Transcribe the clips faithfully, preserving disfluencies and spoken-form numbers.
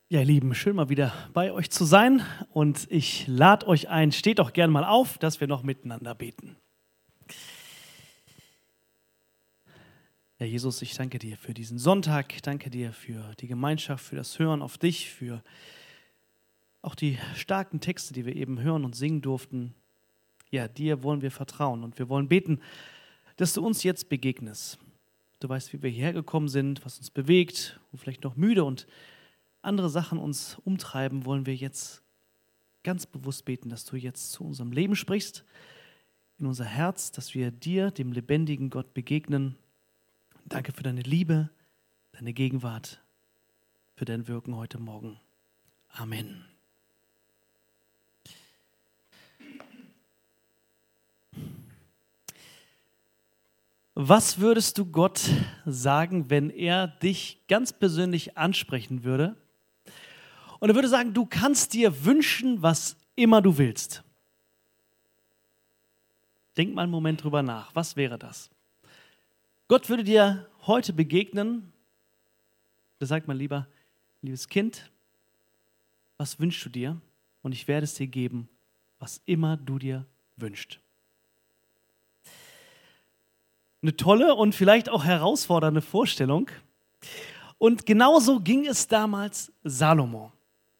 Ja, ihr Lieben, schön mal wieder bei euch zu sein und ich lade euch ein, steht doch gerne mal auf, dass wir noch miteinander beten. Ja, Jesus, ich danke dir für diesen Sonntag, ich danke dir für die Gemeinschaft, für das Hören auf dich, für auch die starken Texte, die wir eben hören und singen durften. Ja, dir wollen wir vertrauen und wir wollen beten, dass du uns jetzt begegnest. Du weißt, wie wir hierher gekommen sind, was uns bewegt und vielleicht noch müde und andere Sachen uns umtreiben, wollen wir jetzt ganz bewusst beten, dass du jetzt zu unserem Leben sprichst, in unser Herz, dass wir dir, dem lebendigen Gott, begegnen. Danke für deine Liebe, deine Gegenwart, für dein Wirken heute Morgen. Amen. Was würdest du Gott sagen, wenn er dich ganz persönlich ansprechen würde? Und er würde sagen, du kannst dir wünschen, was immer du willst. Denk mal einen Moment drüber nach. Was wäre das? Gott würde dir heute begegnen. Da sagt man lieber, liebes Kind, was wünschst du dir? Und ich werde es dir geben, was immer du dir wünschst. Eine tolle und vielleicht auch herausfordernde Vorstellung. Und genauso ging es damals Salomo.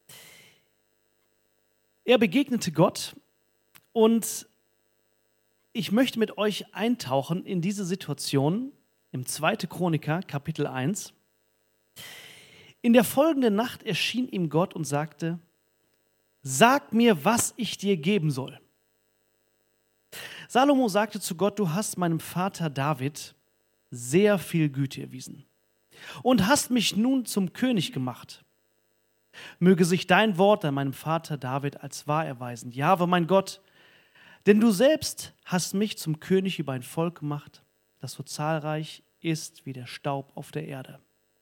Er begegnete Gott und ich möchte mit euch eintauchen in diese Situation im zweiten Chroniker, Kapitel eins. In der folgenden Nacht erschien ihm Gott und sagte, sag mir, was ich dir geben soll. Salomo sagte zu Gott, du hast meinem Vater David sehr viel Güte erwiesen und hast mich nun zum König gemacht. Möge sich dein Wort an meinem Vater David als wahr erweisen. Jahwe, mein Gott, denn du selbst hast mich zum König über ein Volk gemacht, das so zahlreich ist wie der Staub auf der Erde.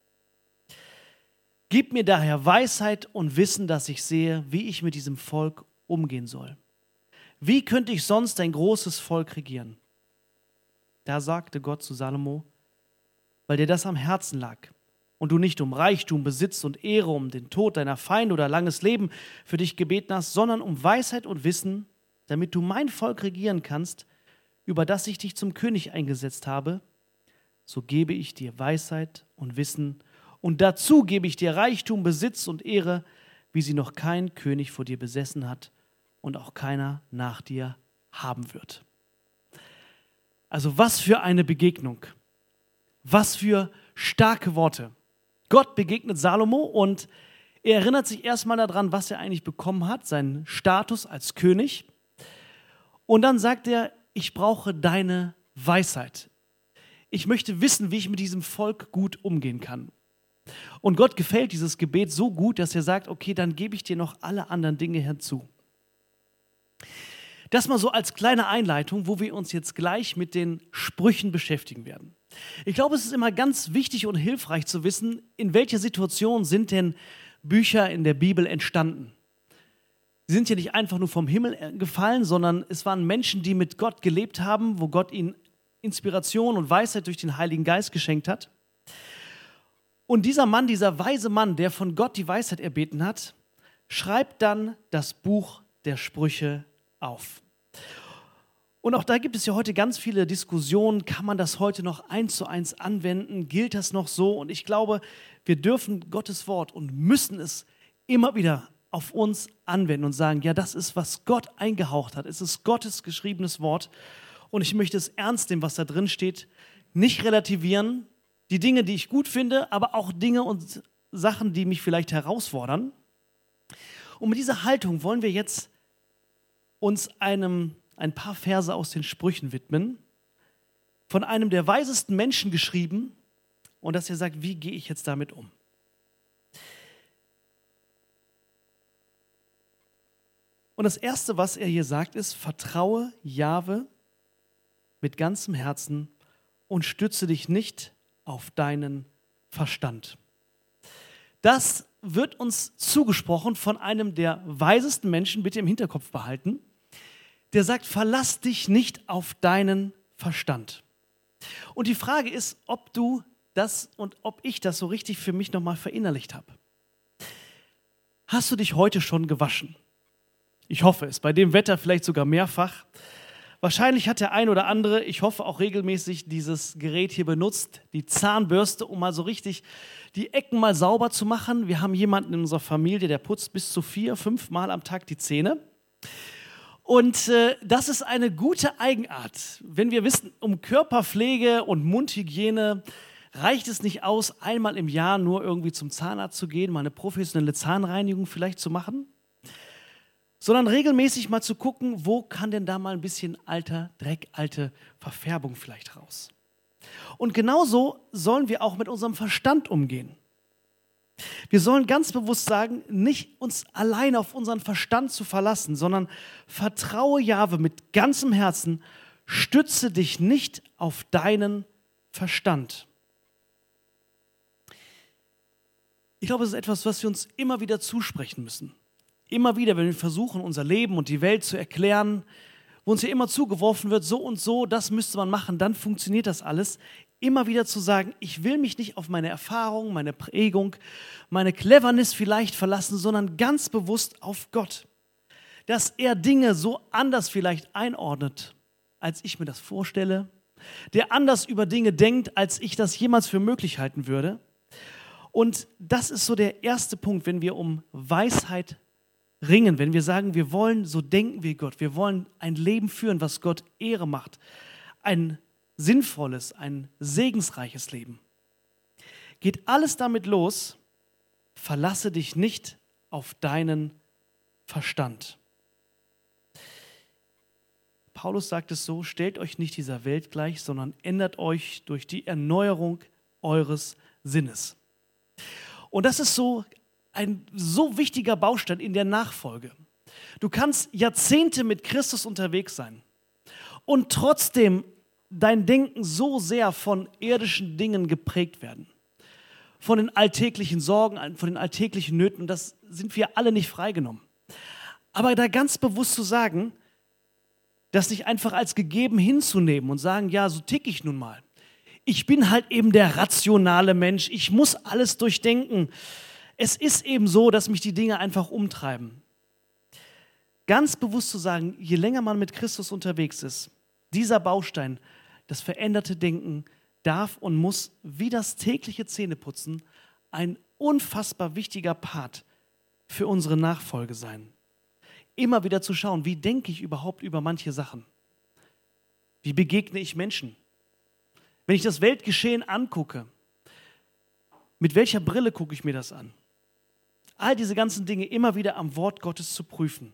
Gib mir daher Weisheit und Wissen, dass ich sehe, wie ich mit diesem Volk umgehen soll. Wie könnte ich sonst ein großes Volk regieren? Da sagte Gott zu Salomo, weil dir das am Herzen lag und du nicht um Reichtum, Besitz und Ehre, um den Tod deiner Feinde oder langes Leben für dich gebeten hast, sondern um Weisheit und Wissen, damit du mein Volk regieren kannst, über das ich dich zum König eingesetzt habe, so gebe ich dir Weisheit und Wissen und dazu gebe ich dir Reichtum, Besitz und Ehre, wie sie noch kein König vor dir besessen hat und auch keiner nach dir haben wird. Also was für eine Begegnung, was für starke Worte. Gott begegnet Salomo und er erinnert sich erstmal daran, was er eigentlich bekommen hat, seinen Status als König. Und dann sagt er, ich brauche deine Weisheit. Ich möchte wissen, wie ich mit diesem Volk gut umgehen kann. Und Gott gefällt dieses Gebet so gut, dass er sagt, okay, dann gebe ich dir noch alle anderen Dinge hinzu. Das mal so als kleine Einleitung, wo wir uns jetzt gleich mit den Sprüchen beschäftigen werden. Ich glaube, es ist immer ganz wichtig und hilfreich zu wissen, in welcher Situation sind denn Bücher in der Bibel entstanden. Sie sind ja nicht einfach nur vom Himmel gefallen, sondern es waren Menschen, die mit Gott gelebt haben, wo Gott ihnen Inspiration und Weisheit durch den Heiligen Geist geschenkt hat. Und dieser Mann, dieser weise Mann, der von Gott die Weisheit erbeten hat, schreibt dann das Buch der Sprüche auf. Und auch da gibt es ja heute ganz viele Diskussionen, kann man das heute noch eins zu eins anwenden, gilt das noch so? Und ich glaube, wir dürfen Gottes Wort und müssen es immer wieder auf uns anwenden und sagen, ja, das ist, was Gott eingehaucht hat. Es ist Gottes geschriebenes Wort und ich möchte es ernst nehmen, was da drin steht, nicht relativieren, die Dinge, die ich gut finde, aber auch Dinge und Sachen, die mich vielleicht herausfordern. Und mit dieser Haltung wollen wir jetzt uns einem ein paar Verse aus den Sprüchen widmen, von einem der weisesten Menschen geschrieben und dass er sagt, wie gehe ich jetzt damit um? Und das Erste, was er hier sagt, ist, vertraue Jahwe mit ganzem Herzen und stütze dich nicht auf deinen Verstand. Das wird uns zugesprochen von einem der weisesten Menschen, bitte im Hinterkopf behalten, der sagt, verlass dich nicht auf deinen Verstand. Und die Frage ist, ob du das und ob ich das so richtig für mich nochmal verinnerlicht habe. Hast du dich heute schon gewaschen? Ich hoffe es, bei dem Wetter vielleicht sogar mehrfach. Wahrscheinlich hat der ein oder andere, ich hoffe auch regelmäßig, dieses Gerät hier benutzt, die Zahnbürste, um mal so richtig die Ecken mal sauber zu machen. Wir haben jemanden in unserer Familie, der putzt bis zu vier, fünf Mal am Tag die Zähne. Und äh, das ist eine gute Eigenart. Wenn wir wissen, um Körperpflege und Mundhygiene reicht es nicht aus, einmal im Jahr nur irgendwie zum Zahnarzt zu gehen, mal eine professionelle Zahnreinigung vielleicht zu machen, sondern regelmäßig mal zu gucken, wo kann denn da mal ein bisschen alter Dreck, alte Verfärbung vielleicht raus. Und genauso sollen wir auch mit unserem Verstand umgehen. Wir sollen ganz bewusst sagen, nicht uns allein auf unseren Verstand zu verlassen, sondern vertraue Jahwe mit ganzem Herzen, stütze dich nicht auf deinen Verstand. Ich glaube, es ist etwas, was wir uns immer wieder zusprechen müssen. Immer wieder, wenn wir versuchen, unser Leben und die Welt zu erklären, wo uns ja immer zugeworfen wird, so und so, das müsste man machen, dann funktioniert das alles. Immer wieder zu sagen, ich will mich nicht auf meine Erfahrung, meine Prägung, meine Cleverness vielleicht verlassen, sondern ganz bewusst auf Gott. Dass er Dinge so anders vielleicht einordnet, als ich mir das vorstelle, der anders über Dinge denkt, als ich das jemals für möglich halten würde. Und das ist so der erste Punkt, wenn wir um Weisheit ringen, wenn wir sagen, wir wollen so denken wie Gott, wir wollen ein Leben führen, was Gott Ehre macht, ein sinnvolles, ein segensreiches Leben. Geht alles damit los, verlasse dich nicht auf deinen Verstand. Paulus sagt es so, stellt euch nicht dieser Welt gleich, sondern ändert euch durch die Erneuerung eures Sinnes. Und das ist so ein so wichtiger Baustein in der Nachfolge. Du kannst Jahrzehnte mit Christus unterwegs sein und trotzdem dein Denken so sehr von irdischen Dingen geprägt werden. Von den alltäglichen Sorgen, von den alltäglichen Nöten. Und das sind wir alle nicht freigenommen. Aber da ganz bewusst zu sagen, das nicht einfach als gegeben hinzunehmen und sagen, ja, so tick ich nun mal. Ich bin halt eben der rationale Mensch. Ich muss alles durchdenken. Es ist eben so, dass mich die Dinge einfach umtreiben. Ganz bewusst zu sagen, je länger man mit Christus unterwegs ist, dieser Baustein, das veränderte Denken, darf und muss wie das tägliche Zähneputzen ein unfassbar wichtiger Part für unsere Nachfolge sein. Immer wieder zu schauen, wie denke ich überhaupt über manche Sachen? Wie begegne ich Menschen? Wenn ich das Weltgeschehen angucke, mit welcher Brille gucke ich mir das an? All diese ganzen Dinge immer wieder am Wort Gottes zu prüfen.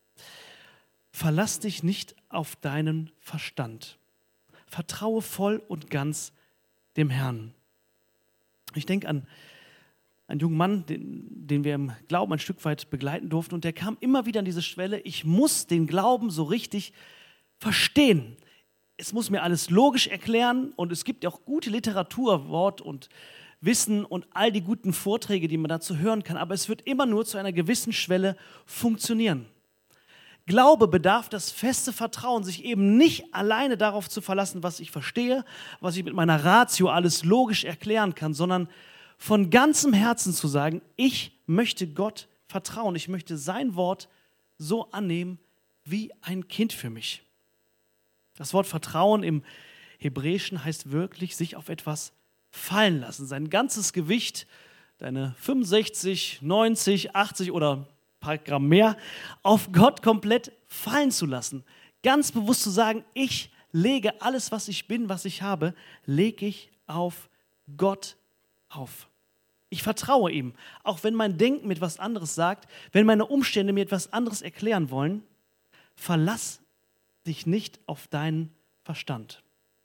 Verlass dich nicht auf deinen Verstand. Vertraue voll und ganz dem Herrn. Ich denke an einen jungen Mann, den, den wir im Glauben ein Stück weit begleiten durften, und der kam immer wieder an diese Schwelle, ich muss den Glauben so richtig verstehen. Es muss mir alles logisch erklären, und es gibt ja auch gute Literatur, Wort und Wissen und all die guten Vorträge, die man dazu hören kann, aber es wird immer nur zu einer gewissen Schwelle funktionieren. Glaube bedarf das feste Vertrauen, sich eben nicht alleine darauf zu verlassen, was ich verstehe, was ich mit meiner Ratio alles logisch erklären kann, sondern von ganzem Herzen zu sagen, ich möchte Gott vertrauen, ich möchte sein Wort so annehmen wie ein Kind für mich. Das Wort Vertrauen im Hebräischen heißt wirklich, sich auf etwas fallen lassen, sein ganzes Gewicht, deine fünfundsechzig, neunzig, achtzig oder ein paar Gramm mehr, auf Gott komplett fallen zu lassen. Ganz bewusst zu sagen, ich lege alles, was ich bin, was ich habe, lege ich auf Gott auf. Ich vertraue ihm, auch wenn mein Denken mir etwas anderes sagt, wenn meine Umstände mir etwas anderes erklären wollen, verlass dich nicht auf deinen Verstand.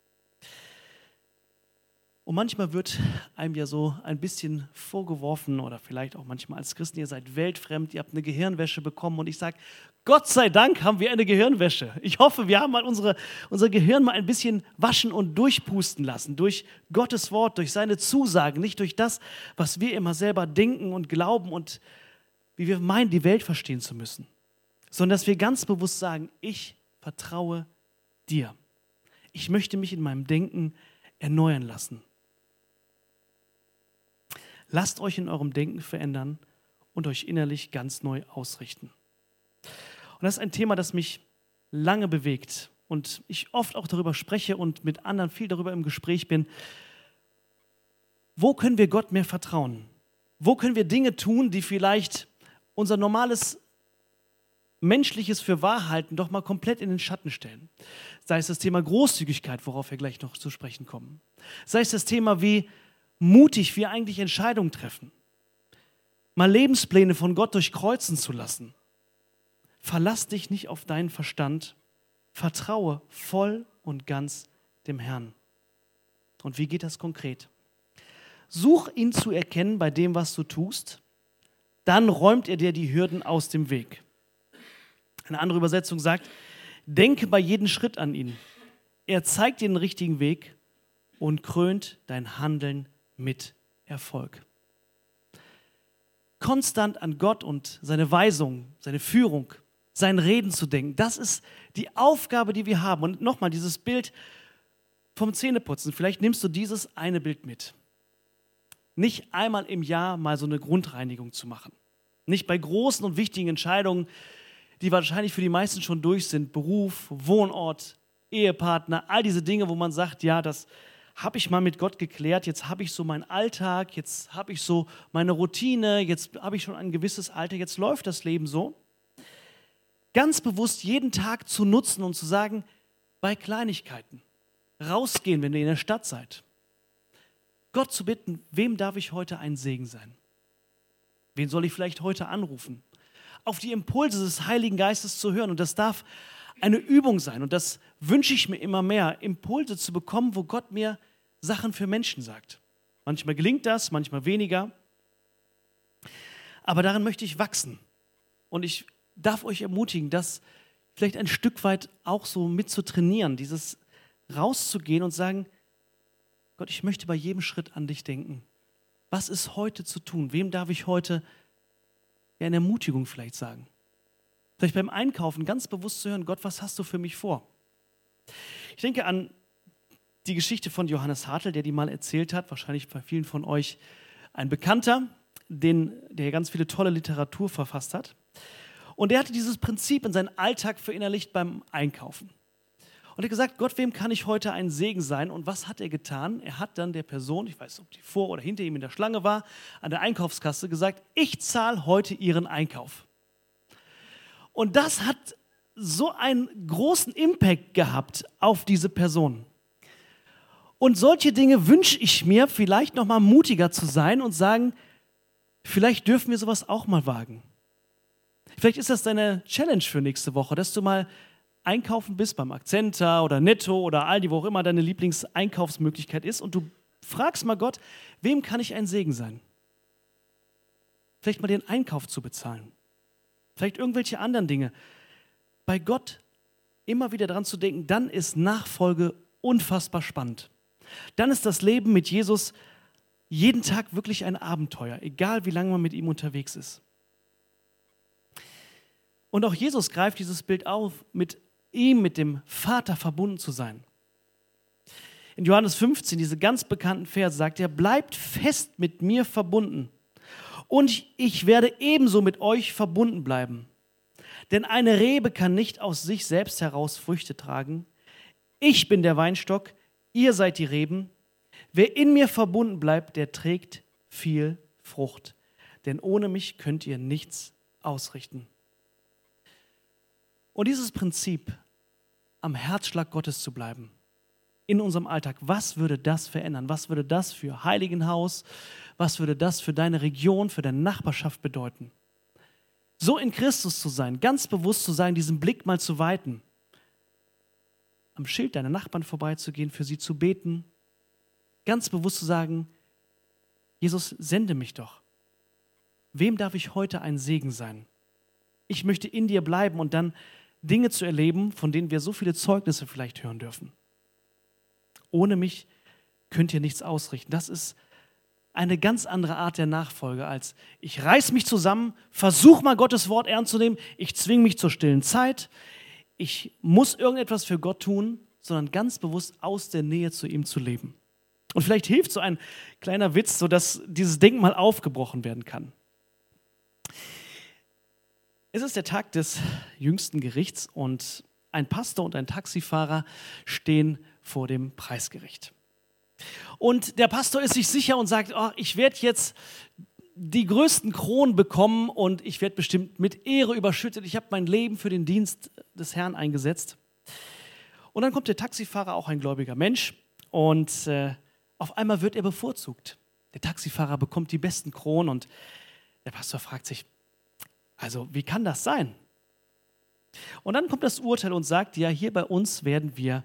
Und manchmal wird einem ja so ein bisschen vorgeworfen, oder vielleicht auch manchmal als Christen, ihr seid weltfremd, ihr habt eine Gehirnwäsche bekommen, und ich sage, Gott sei Dank haben wir eine Gehirnwäsche. Ich hoffe, wir haben mal unsere, unser Gehirn mal ein bisschen waschen und durchpusten lassen, durch Gottes Wort, durch seine Zusagen, nicht durch das, was wir immer selber denken und glauben und wie wir meinen, die Welt verstehen zu müssen, sondern dass wir ganz bewusst sagen, ich vertraue dir. Ich möchte mich in meinem Denken erneuern lassen. Lasst euch in eurem Denken verändern und euch innerlich ganz neu ausrichten. Und das ist ein Thema, das mich lange bewegt und ich oft auch darüber spreche und mit anderen viel darüber im Gespräch bin. Wo können wir Gott mehr vertrauen? Wo können wir Dinge tun, die vielleicht unser normales Menschliches für wahr halten, doch mal komplett in den Schatten stellen? Sei es das Thema Großzügigkeit, worauf wir gleich noch zu sprechen kommen. Sei es das Thema, wie mutig wir eigentlich Entscheidungen treffen. Mal Lebenspläne von Gott durchkreuzen zu lassen. Verlass dich nicht auf deinen Verstand. Vertraue voll und ganz dem Herrn. Und wie geht das konkret? Such ihn zu erkennen bei dem, was du tust. Dann räumt er dir die Hürden aus dem Weg. Eine andere Übersetzung sagt, denke bei jedem Schritt an ihn. Er zeigt dir den richtigen Weg und krönt dein Handeln mit Erfolg. Konstant an Gott und seine Weisung, seine Führung, sein Reden zu denken, das ist die Aufgabe, die wir haben. Und nochmal dieses Bild vom Zähneputzen. Vielleicht nimmst du dieses eine Bild mit. Nicht einmal im Jahr mal so eine Grundreinigung zu machen. Nicht bei großen und wichtigen Entscheidungen, die wahrscheinlich für die meisten schon durch sind. Beruf, Wohnort, Ehepartner, all diese Dinge, wo man sagt, ja, das habe ich mal mit Gott geklärt, jetzt habe ich so meinen Alltag, jetzt habe ich so meine Routine, jetzt habe ich schon ein gewisses Alter, jetzt läuft das Leben so. Ganz bewusst jeden Tag zu nutzen und zu sagen, bei Kleinigkeiten, rausgehen, wenn ihr in der Stadt seid. Gott zu bitten, wem darf ich heute ein Segen sein? Wen soll ich vielleicht heute anrufen? Auf die Impulse des Heiligen Geistes zu hören. Und das darf eine Übung sein. Und das wünsche ich mir immer mehr, Impulse zu bekommen, wo Gott mir Sachen für Menschen sagt. Manchmal gelingt das, manchmal weniger. Aber darin möchte ich wachsen. Und ich darf euch ermutigen, das vielleicht ein Stück weit auch so mit zu trainieren, dieses rauszugehen und sagen, Gott, ich möchte bei jedem Schritt an dich denken. Was ist heute zu tun? Wem darf ich heute ja, eine Ermutigung vielleicht sagen? Vielleicht beim Einkaufen ganz bewusst zu hören, Gott, was hast du für mich vor? Ich denke an die Geschichte von Johannes Hartl, der die mal erzählt hat, wahrscheinlich bei vielen von euch ein Bekannter, den, der ganz viele tolle Literatur verfasst hat. Und der hatte dieses Prinzip in seinen Alltag verinnerlicht beim Einkaufen. Und er hat gesagt, Gott, wem kann ich heute ein Segen sein? Und was hat er getan? Er hat dann der Person, ich weiß nicht, ob die vor oder hinter ihm in der Schlange war, an der Einkaufskasse gesagt, ich zahle heute ihren Einkauf. Und das hat so einen großen Impact gehabt auf diese Person. Und solche Dinge wünsche ich mir, vielleicht noch mal mutiger zu sein und sagen, vielleicht dürfen wir sowas auch mal wagen. Vielleicht ist das deine Challenge für nächste Woche, dass du mal einkaufen bist beim Akzenta oder Netto oder Aldi, wo auch immer deine Lieblingseinkaufsmöglichkeit ist und du fragst mal Gott, wem kann ich ein Segen sein? Vielleicht mal den Einkauf zu bezahlen. Vielleicht irgendwelche anderen Dinge. Bei Gott immer wieder dran zu denken, dann ist Nachfolge unfassbar spannend. Dann ist das Leben mit Jesus jeden Tag wirklich ein Abenteuer, egal wie lange man mit ihm unterwegs ist. Und auch Jesus greift dieses Bild auf, mit ihm, mit dem Vater verbunden zu sein. In Johannes fünfzehn, diese ganz bekannten Verse, sagt er, bleibt fest mit mir verbunden und ich werde ebenso mit euch verbunden bleiben. Denn eine Rebe kann nicht aus sich selbst heraus Früchte tragen. Ich bin der Weinstock, ihr seid die Reben. Wer in mir verbunden bleibt, der trägt viel Frucht. Denn ohne mich könnt ihr nichts ausrichten. Und dieses Prinzip, am Herzschlag Gottes zu bleiben, in unserem Alltag, was würde das verändern? Was würde das für Heiligenhaus, was würde das für deine Region, für deine Nachbarschaft bedeuten? So in Christus zu sein, ganz bewusst zu sein, diesen Blick mal zu weiten, am Schild deiner Nachbarn vorbeizugehen, für sie zu beten, ganz bewusst zu sagen, Jesus, sende mich doch. Wem darf ich heute ein Segen sein? Ich möchte in dir bleiben und dann Dinge zu erleben, von denen wir so viele Zeugnisse vielleicht hören dürfen. Ohne mich könnt ihr nichts ausrichten. Das ist eine ganz andere Art der Nachfolge als ich reiß mich zusammen, versuche mal Gottes Wort ernst zu nehmen, ich zwinge mich zur stillen Zeit, ich muss irgendetwas für Gott tun, sondern ganz bewusst aus der Nähe zu ihm zu leben. Und vielleicht hilft so ein kleiner Witz, sodass dieses Denkmal aufgebrochen werden kann. Es ist der Tag des jüngsten Gerichts und ein Pastor und ein Taxifahrer stehen vor dem Preisgericht. Und der Pastor ist sich sicher und sagt, oh, ich werde jetzt die größten Kronen bekommen und ich werde bestimmt mit Ehre überschüttet. Ich habe mein Leben für den Dienst des Herrn eingesetzt. Und dann kommt der Taxifahrer, auch ein gläubiger Mensch, und äh, auf einmal wird er bevorzugt. Der Taxifahrer bekommt die besten Kronen und der Pastor fragt sich, also wie kann das sein? Und dann kommt das Urteil und sagt, ja, hier bei uns werden wir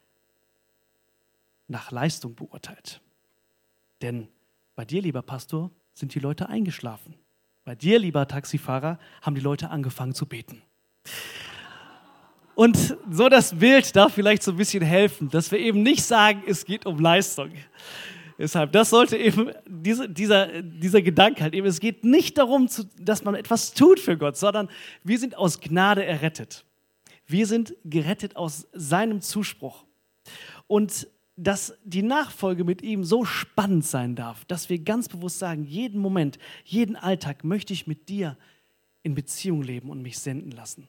nach Leistung beurteilt. Denn bei dir, lieber Pastor, sind die Leute eingeschlafen. Bei dir, lieber Taxifahrer, haben die Leute angefangen zu beten. Und so das Bild darf vielleicht so ein bisschen helfen, dass wir eben nicht sagen, es geht um Leistung. Deshalb, das sollte eben diese, dieser, dieser Gedanke halt eben, es geht nicht darum, dass man etwas tut für Gott, sondern wir sind aus Gnade errettet. Wir sind gerettet aus seinem Zuspruch. Und dass die Nachfolge mit ihm so spannend sein darf, dass wir ganz bewusst sagen, jeden Moment, jeden Alltag möchte ich mit dir in Beziehung leben und mich senden lassen.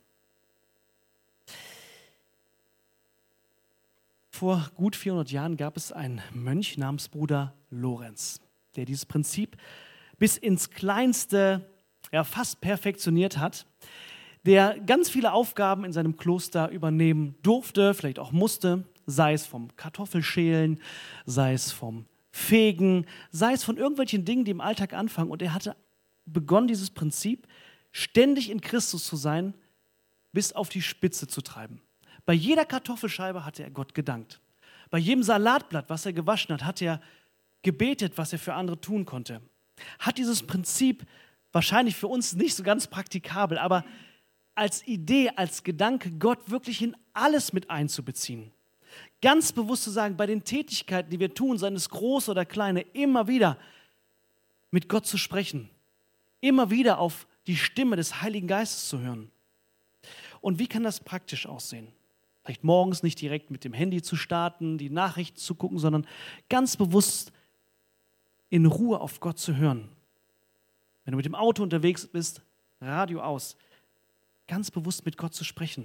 Vor gut vierhundert Jahren gab es einen Mönch namens Bruder Lorenz, der dieses Prinzip bis ins Kleinste ja, fast perfektioniert hat, der ganz viele Aufgaben in seinem Kloster übernehmen durfte, vielleicht auch musste, sei es vom Kartoffelschälen, sei es vom Fegen, sei es von irgendwelchen Dingen, die im Alltag anfangen. Und er hatte begonnen, dieses Prinzip ständig in Christus zu sein, bis auf die Spitze zu treiben. Bei jeder Kartoffelscheibe hatte er Gott gedankt. Bei jedem Salatblatt, was er gewaschen hat, hat er gebetet, was er für andere tun konnte. Hat dieses Prinzip wahrscheinlich für uns nicht so ganz praktikabel, aber als Idee, als Gedanke, Gott wirklich in alles mit einzubeziehen. Ganz bewusst zu sagen, bei den Tätigkeiten, die wir tun, seien es groß oder kleine, immer wieder mit Gott zu sprechen. Immer wieder auf die Stimme des Heiligen Geistes zu hören. Und wie kann das praktisch aussehen? Vielleicht morgens nicht direkt mit dem Handy zu starten, die Nachrichten zu gucken, sondern ganz bewusst in Ruhe auf Gott zu hören. Wenn du mit dem Auto unterwegs bist, Radio aus, ganz bewusst mit Gott zu sprechen.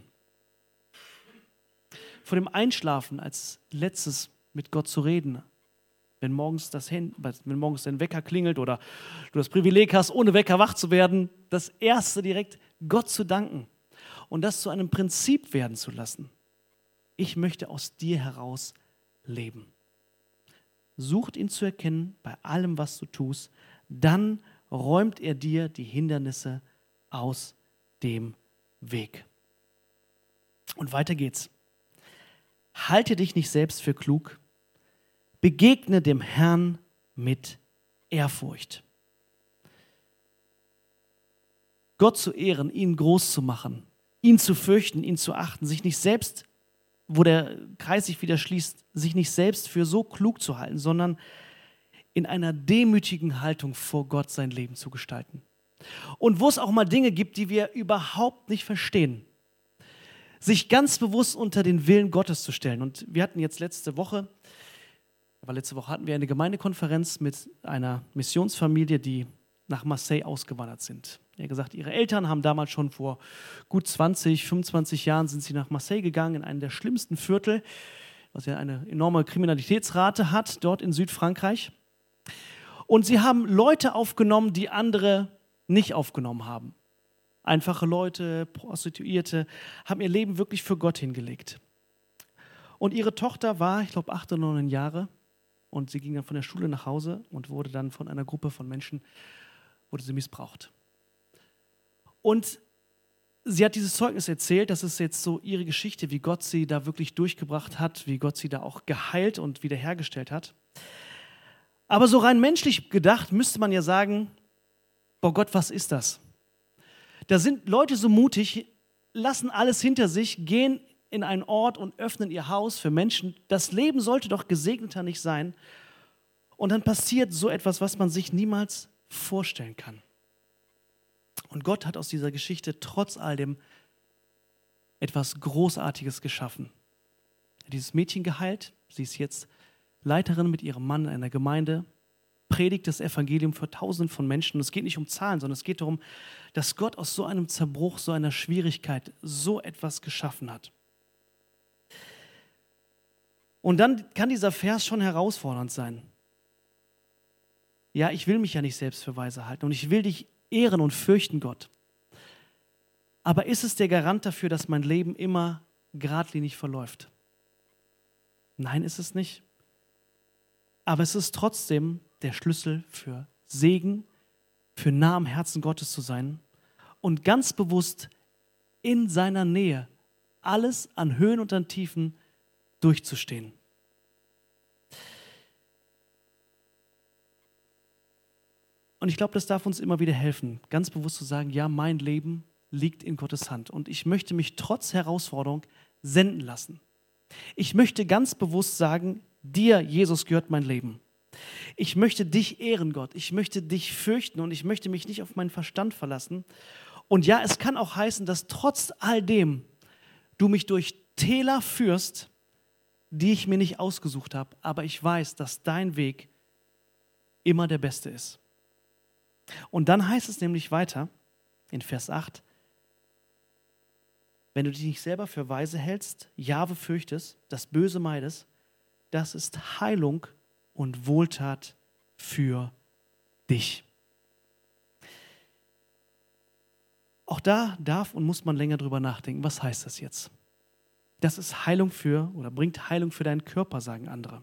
Vor dem Einschlafen als letztes mit Gott zu reden. Wenn morgens, das Handy, wenn morgens dein Wecker klingelt oder du das Privileg hast, ohne Wecker wach zu werden, das Erste direkt Gott zu danken und das zu einem Prinzip werden zu lassen. Ich möchte aus dir heraus leben. Sucht ihn zu erkennen bei allem, was du tust, dann räumt er dir die Hindernisse aus dem Weg. Und weiter geht's. Halte dich nicht selbst für klug, begegne dem Herrn mit Ehrfurcht. Gott zu ehren, ihn groß zu machen, ihn zu fürchten, ihn zu achten, sich nicht selbst, wo der Kreis sich wieder schließt, sich nicht selbst für so klug zu halten, sondern in einer demütigen Haltung vor Gott sein Leben zu gestalten. Und wo es auch mal Dinge gibt, die wir überhaupt nicht verstehen, sich ganz bewusst unter den Willen Gottes zu stellen. Und wir hatten jetzt letzte Woche, aber letzte Woche hatten wir eine Gemeindekonferenz mit einer Missionsfamilie, die nach Marseille ausgewandert sind. Er hat gesagt, ihre Eltern haben damals schon vor gut zwanzig, fünfundzwanzig Jahren sind sie nach Marseille gegangen, in einen der schlimmsten Viertel, was ja eine enorme Kriminalitätsrate hat, dort in Südfrankreich. Und sie haben Leute aufgenommen, die andere nicht aufgenommen haben. Einfache Leute, Prostituierte, haben ihr Leben wirklich für Gott hingelegt. Und ihre Tochter war, ich glaube, acht oder neun Jahre und sie ging dann von der Schule nach Hause und wurde dann von einer Gruppe von Menschen, wurde sie missbraucht. Und sie hat dieses Zeugnis erzählt, das ist jetzt so ihre Geschichte, wie Gott sie da wirklich durchgebracht hat, wie Gott sie da auch geheilt und wiederhergestellt hat. Aber so rein menschlich gedacht müsste man ja sagen, boah Gott, was ist das? Da sind Leute so mutig, lassen alles hinter sich, gehen in einen Ort und öffnen ihr Haus für Menschen. Das Leben sollte doch gesegneter nicht sein. Und dann passiert so etwas, was man sich niemals vorstellen kann. Und Gott hat aus dieser Geschichte trotz all dem etwas Großartiges geschaffen. Er hat dieses Mädchen geheilt. Sie ist jetzt Leiterin mit ihrem Mann in einer Gemeinde. predigt das Evangelium für Tausende von Menschen. Und es geht nicht um Zahlen, sondern es geht darum, dass Gott aus so einem Zerbruch, so einer Schwierigkeit so etwas geschaffen hat. Und dann kann dieser Vers schon herausfordernd sein. Ja, ich will mich ja nicht selbst für weise halten und ich will dich ehren und fürchten, Gott. Aber ist es der Garant dafür, dass mein Leben immer geradlinig verläuft? Nein, ist es nicht. Aber es ist trotzdem der Schlüssel für Segen, für nah am Herzen Gottes zu sein und ganz bewusst in seiner Nähe alles an Höhen und an Tiefen durchzustehen. Und ich glaube, das darf uns immer wieder helfen, ganz bewusst zu sagen, ja, mein Leben liegt in Gottes Hand und ich möchte mich trotz Herausforderung senden lassen. Ich möchte ganz bewusst sagen, dir, Jesus, gehört mein Leben. Ich möchte dich ehren, Gott. Ich möchte dich fürchten und ich möchte mich nicht auf meinen Verstand verlassen. Und ja, es kann auch heißen, dass trotz all dem du mich durch Täler führst, die ich mir nicht ausgesucht habe, aber ich weiß, dass dein Weg immer der beste ist. Und dann heißt es nämlich weiter in Vers acht, wenn du dich nicht selber für weise hältst, Jahwe fürchtest, das Böse meidest, das ist Heilung und Wohltat für dich. Auch da darf und muss man länger drüber nachdenken, was heißt das jetzt? Das ist Heilung für oder bringt Heilung für deinen Körper, sagen andere.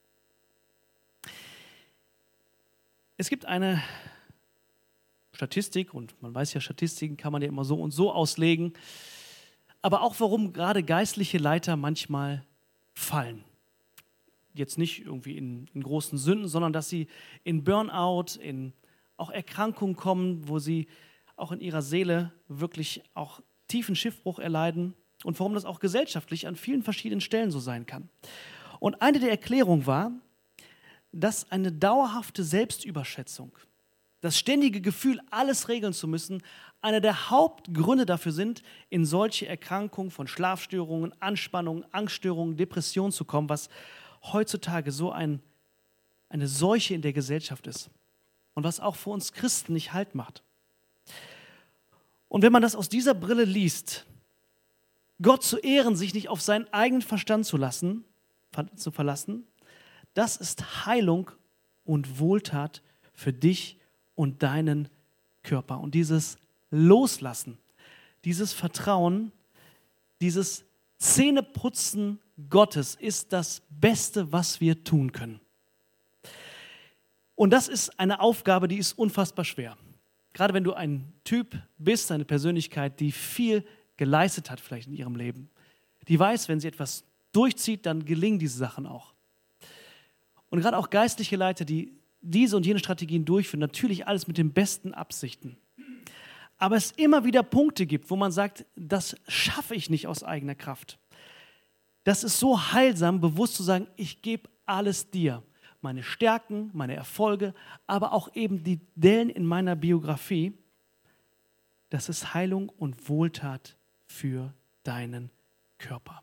Es gibt eine Statistik, und man weiß ja, Statistiken kann man ja immer so und so auslegen, aber auch warum gerade geistliche Leiter manchmal fallen. Jetzt nicht irgendwie in, in großen Sünden, sondern dass sie in Burnout, in auch Erkrankungen kommen, wo sie auch in ihrer Seele wirklich auch tiefen Schiffbruch erleiden und warum das auch gesellschaftlich an vielen verschiedenen Stellen so sein kann. Und eine der Erklärungen war, dass eine dauerhafte Selbstüberschätzung, das ständige Gefühl, alles regeln zu müssen, einer der Hauptgründe dafür sind, in solche Erkrankungen von Schlafstörungen, Anspannungen, Angststörungen, Depressionen zu kommen, was heutzutage so ein, eine Seuche in der Gesellschaft ist und was auch für uns Christen nicht Halt macht. Und wenn man das aus dieser Brille liest, Gott zu ehren, sich nicht auf seinen eigenen Verstand zu lassen, zu verlassen, das ist Heilung und Wohltat für dich und deinen Körper. Und dieses Loslassen, dieses Vertrauen, dieses Zähneputzen Gottes ist das Beste, was wir tun können. Und das ist eine Aufgabe, die ist unfassbar schwer. Gerade wenn du ein Typ bist, eine Persönlichkeit, die viel geleistet hat vielleicht in ihrem Leben, die weiß, wenn sie etwas durchzieht, dann gelingen diese Sachen auch. Und gerade auch geistliche Leiter, die diese und jene Strategien durchführen, natürlich alles mit den besten Absichten. Aber es immer wieder Punkte gibt, wo man sagt, das schaffe ich nicht aus eigener Kraft. Das ist so heilsam, bewusst zu sagen, ich gebe alles dir. Meine Stärken, meine Erfolge, aber auch eben die Dellen in meiner Biografie. Das ist Heilung und Wohltat für deinen Körper.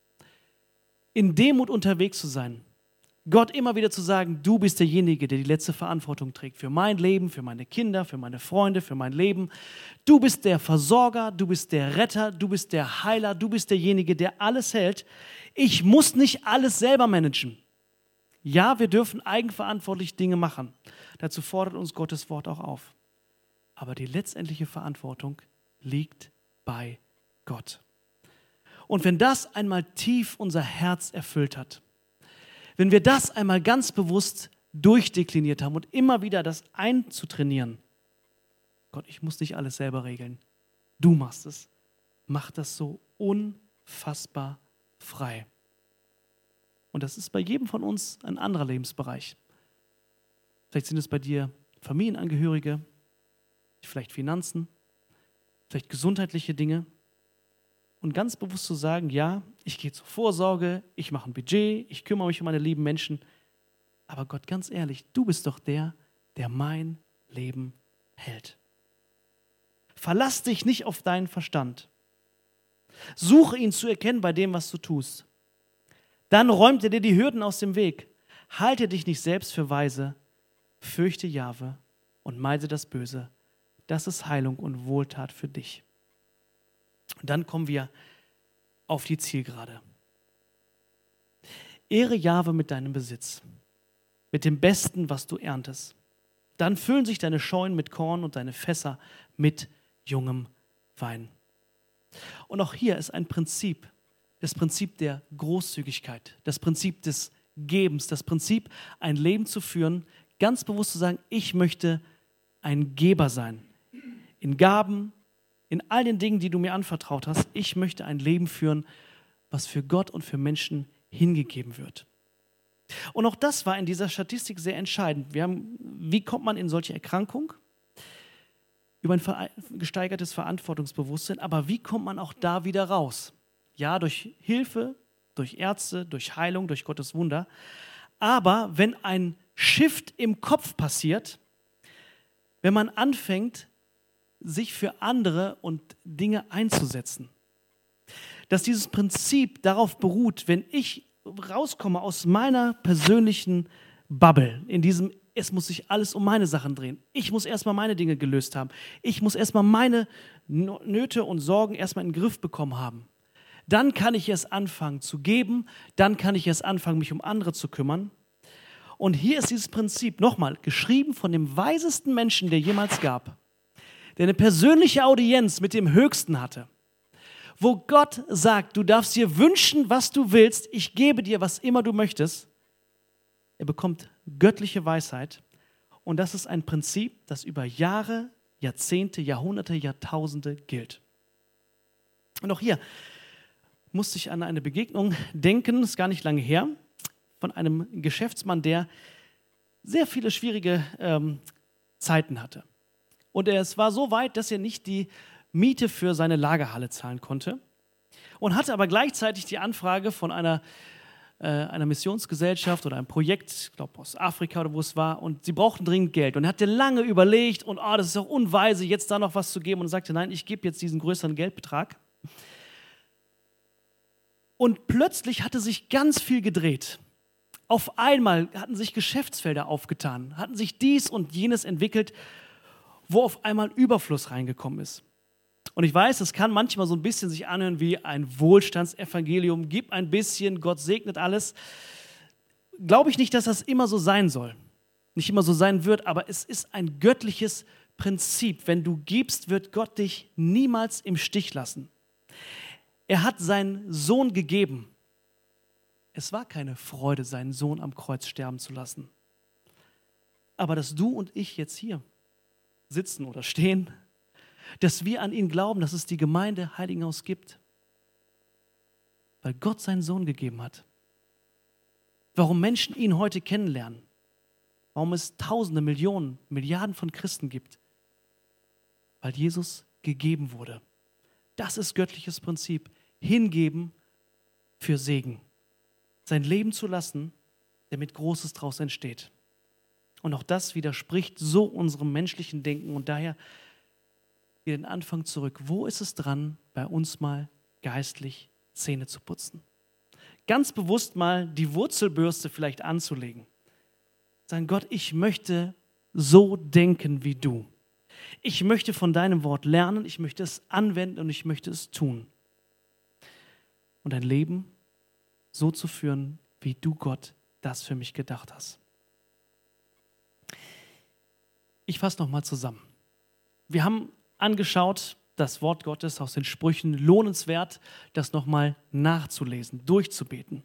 In Demut unterwegs zu sein, Gott immer wieder zu sagen, du bist derjenige, der die letzte Verantwortung trägt für mein Leben, für meine Kinder, für meine Freunde, für mein Leben. Du bist der Versorger, du bist der Retter, du bist der Heiler, du bist derjenige, der alles hält. Ich muss nicht alles selber managen. Ja, wir dürfen eigenverantwortlich Dinge machen. Dazu fordert uns Gottes Wort auch auf. Aber die letztendliche Verantwortung liegt bei Gott. Und wenn das einmal tief unser Herz erfüllt hat, wenn wir das einmal ganz bewusst durchdekliniert haben und immer wieder das einzutrainieren, Gott, ich muss nicht alles selber regeln, du machst es, mach das so unfassbar frei. Und das ist bei jedem von uns ein anderer Lebensbereich. Vielleicht sind es bei dir Familienangehörige, vielleicht Finanzen, vielleicht gesundheitliche Dinge. Und ganz bewusst zu sagen, ja, ich gehe zur Vorsorge, ich mache ein Budget, ich kümmere mich um meine lieben Menschen. Aber Gott, ganz ehrlich, du bist doch der, der mein Leben hält. Verlass dich nicht auf deinen Verstand. Suche ihn zu erkennen bei dem, was du tust. Dann räumt er dir die Hürden aus dem Weg. Halte dich nicht selbst für weise, fürchte Jahwe und meide das Böse. Das ist Heilung und Wohltat für dich. Und dann kommen wir auf die Zielgerade. Ehre Jahwe mit deinem Besitz, mit dem Besten, was du erntest. Dann füllen sich deine Scheunen mit Korn und deine Fässer mit jungem Wein. Und auch hier ist ein Prinzip, das Prinzip der Großzügigkeit, das Prinzip des Gebens, das Prinzip, ein Leben zu führen, ganz bewusst zu sagen, ich möchte ein Geber sein. In Gaben, in all den Dingen, die du mir anvertraut hast, ich möchte ein Leben führen, was für Gott und für Menschen hingegeben wird. Und auch das war in dieser Statistik sehr entscheidend. Wir haben, wie kommt man in solche Erkrankung? Über ein gesteigertes Verantwortungsbewusstsein, aber wie kommt man auch da wieder raus? Ja, durch Hilfe, durch Ärzte, durch Heilung, durch Gottes Wunder. Aber wenn ein Shift im Kopf passiert, wenn man anfängt, sich für andere und Dinge einzusetzen, dass dieses Prinzip darauf beruht, wenn ich rauskomme aus meiner persönlichen Bubble, in diesem, es muss sich alles um meine Sachen drehen. Ich muss erstmal meine Dinge gelöst haben. Ich muss erstmal meine Nöte und Sorgen erstmal in den Griff bekommen haben. Dann kann ich erst anfangen zu geben, dann kann ich erst anfangen, mich um andere zu kümmern. Und hier ist dieses Prinzip, nochmal, geschrieben von dem weisesten Menschen, der jemals gab, der eine persönliche Audienz mit dem Höchsten hatte, wo Gott sagt, du darfst dir wünschen, was du willst, ich gebe dir, was immer du möchtest. Er bekommt göttliche Weisheit und das ist ein Prinzip, das über Jahre, Jahrzehnte, Jahrhunderte, Jahrtausende gilt. Und auch hier musste ich an eine Begegnung denken, ist gar nicht lange her, von einem Geschäftsmann, der sehr viele schwierige ähm, Zeiten hatte. Und es war so weit, dass er nicht die Miete für seine Lagerhalle zahlen konnte und hatte aber gleichzeitig die Anfrage von einer, äh, einer Missionsgesellschaft oder einem Projekt, ich glaube aus Afrika oder wo es war, und sie brauchten dringend Geld. Und er hatte lange überlegt und oh, das ist doch unweise, jetzt da noch was zu geben, und sagte, nein, ich gebe jetzt diesen größeren Geldbetrag. Und plötzlich hatte sich ganz viel gedreht. Auf einmal hatten sich Geschäftsfelder aufgetan, hatten sich dies und jenes entwickelt, wo auf einmal Überfluss reingekommen ist. Und ich weiß, es kann manchmal so ein bisschen sich anhören wie ein Wohlstandsevangelium, gib ein bisschen, Gott segnet alles. Glaube ich nicht, dass das immer so sein soll, nicht immer so sein wird, aber es ist ein göttliches Prinzip. Wenn du gibst, wird Gott dich niemals im Stich lassen. Er hat seinen Sohn gegeben. Es war keine Freude, seinen Sohn am Kreuz sterben zu lassen. Aber dass du und ich jetzt hier sitzen oder stehen, dass wir an ihn glauben, dass es die Gemeinde Heiligenhaus gibt, weil Gott seinen Sohn gegeben hat. Warum Menschen ihn heute kennenlernen, warum es Tausende, Millionen, Milliarden von Christen gibt, weil Jesus gegeben wurde. Das ist göttliches Prinzip. Hingeben für Segen. Sein Leben zu lassen, damit Großes daraus entsteht. Und auch das widerspricht so unserem menschlichen Denken und daher wieder den Anfang zurück. Wo ist es dran, bei uns mal geistlich Zähne zu putzen? Ganz bewusst mal die Wurzelbürste vielleicht anzulegen. Sagen, Gott, ich möchte so denken wie du. Ich möchte von deinem Wort lernen, ich möchte es anwenden und ich möchte es tun. Und ein Leben so zu führen, wie du, Gott, das für mich gedacht hast. Ich fasse nochmal zusammen. Wir haben angeschaut, das Wort Gottes aus den Sprüchen, lohnenswert, das nochmal nachzulesen, durchzubeten.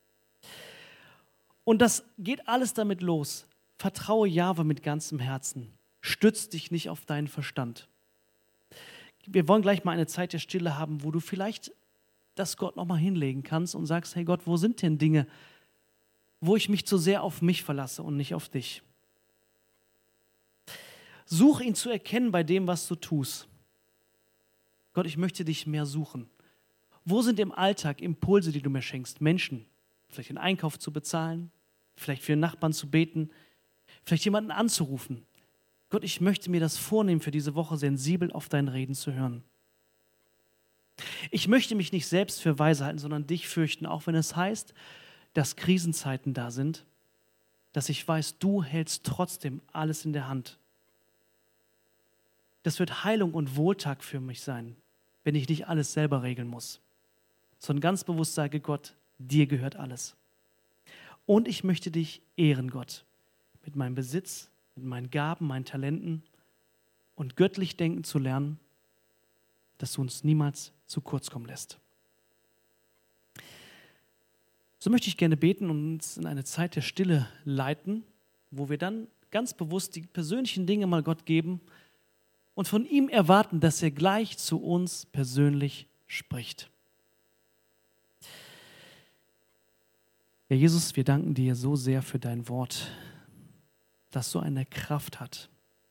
Und das geht alles damit los. Vertraue Jahwe mit ganzem Herzen. Stütz dich nicht auf deinen Verstand. Wir wollen gleich mal eine Zeit der Stille haben, wo du vielleicht das Gott nochmal hinlegen kannst und sagst, hey Gott, wo sind denn Dinge, wo ich mich zu sehr auf mich verlasse und nicht auf dich? Such ihn zu erkennen bei dem, was du tust. Gott, ich möchte dich mehr suchen. Wo sind im Alltag Impulse, die du mir schenkst? Menschen, vielleicht den Einkauf zu bezahlen, vielleicht für den Nachbarn zu beten, vielleicht jemanden anzurufen. Gott, ich möchte mir das vornehmen, für diese Woche sensibel auf dein Reden zu hören. Ich möchte mich nicht selbst für weise halten, sondern dich fürchten, auch wenn es heißt, dass Krisenzeiten da sind. dass ich weiß, du hältst trotzdem alles in der Hand. Das wird Heilung und Wohltag für mich sein, wenn ich nicht alles selber regeln muss, sondern ganz bewusst sage, Gott, dir gehört alles. Und ich möchte dich ehren, Gott, mit meinem Besitz, mit meinen Gaben, meinen Talenten und göttlich denken zu lernen, dass du uns niemals zu kurz kommen lässt. So möchte ich gerne beten und uns in eine Zeit der Stille leiten, wo wir dann ganz bewusst die persönlichen Dinge mal Gott geben und von ihm erwarten, dass er gleich zu uns persönlich spricht. Ja, Jesus, wir danken dir so sehr für dein Wort, das so eine Kraft hat.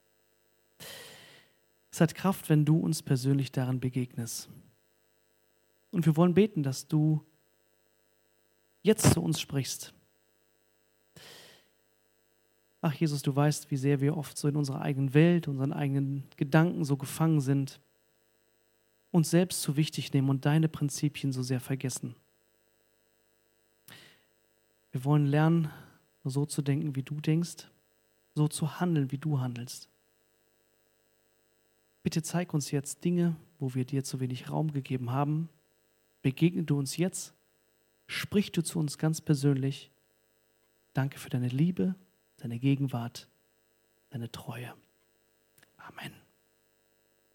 Es hat Kraft, wenn du uns persönlich daran begegnest. Und wir wollen beten, dass du jetzt zu uns sprichst. Ach Jesus, du weißt, wie sehr wir oft so in unserer eigenen Welt, unseren eigenen Gedanken so gefangen sind, uns selbst zu wichtig nehmen und deine Prinzipien so sehr vergessen. Wir wollen lernen, so zu denken, wie du denkst, so zu handeln, wie du handelst. Bitte zeig uns jetzt Dinge, wo wir dir zu wenig Raum gegeben haben. Begegne du uns jetzt. Sprich du zu uns ganz persönlich. Danke für deine Liebe, deine Gegenwart, deine Treue. Amen.